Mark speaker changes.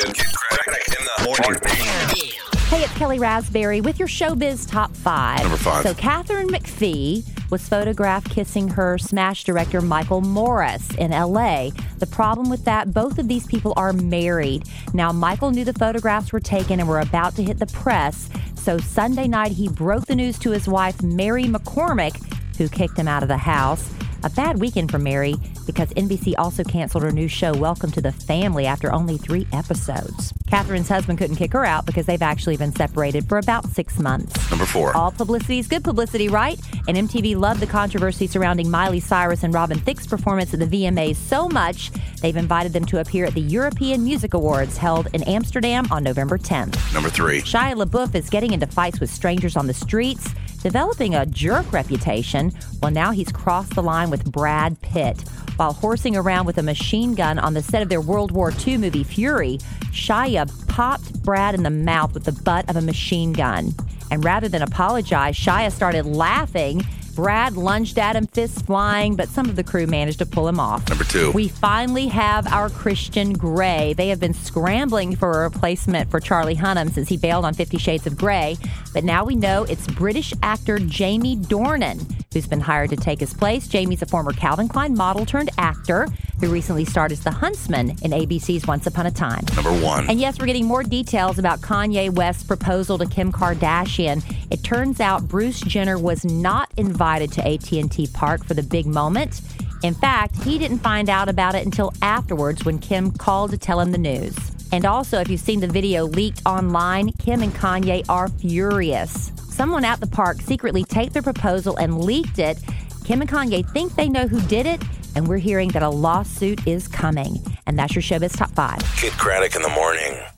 Speaker 1: Kid Craddock in the morning.
Speaker 2: Hey, it's Kelly Raspberry with your Showbiz Top 5.
Speaker 1: Number 5.
Speaker 2: So Katharine McPhee was photographed kissing her Smash director Michael Morris in L.A. The problem with that, both of these people are married. Now, Michael knew the photographs were taken and were about to hit the press. So Sunday night, he broke the news to his wife, Mary McCormick, who kicked him out of the house. A bad weekend for Mary because NBC also canceled her new show, Welcome to the Family, after only 3 episodes. Katharine's husband couldn't kick her out because they've actually been separated for about 6 months.
Speaker 1: Number 4.
Speaker 2: All publicity is good publicity, right? And MTV loved the controversy surrounding Miley Cyrus and Robin Thicke's performance at the VMAs so much, they've invited them to appear at the European Music Awards held in Amsterdam on November 10th.
Speaker 1: Number 3.
Speaker 2: Shia LaBeouf is getting into fights with strangers on the streets, developing a jerk reputation. Well, now he's crossed the line with Brad Pitt. While horsing around with a machine gun on the set of their World War II movie Fury, Shia popped Brad in the mouth with the butt of a machine gun. And rather than apologize, Shia started laughing. Brad lunged at him, fists flying, but some of the crew managed to pull him off.
Speaker 1: Number 2.
Speaker 2: We finally have our Christian Grey. They have been scrambling for a replacement for Charlie Hunnam since he bailed on 50 Shades of Grey. But now we know it's British actor Jamie Dornan who's been hired to take his place. Jamie's a former Calvin Klein model turned actor who recently starred as the Huntsman in ABC's Once Upon a Time.
Speaker 1: Number 1.
Speaker 2: And yes, we're getting more details about Kanye West's proposal to Kim Kardashian. It turns out Bruce Jenner was not invited to AT&T Park for the big moment. In fact, he didn't find out about it until afterwards when Kim called to tell him the news. And also, if you've seen the video leaked online, Kim and Kanye are furious. Someone at the park secretly taped their proposal and leaked it. Kim and Kanye think they know who did it, and we're hearing that a lawsuit is coming. And that's your Showbiz Top 5.
Speaker 1: Kid Craddock in the morning.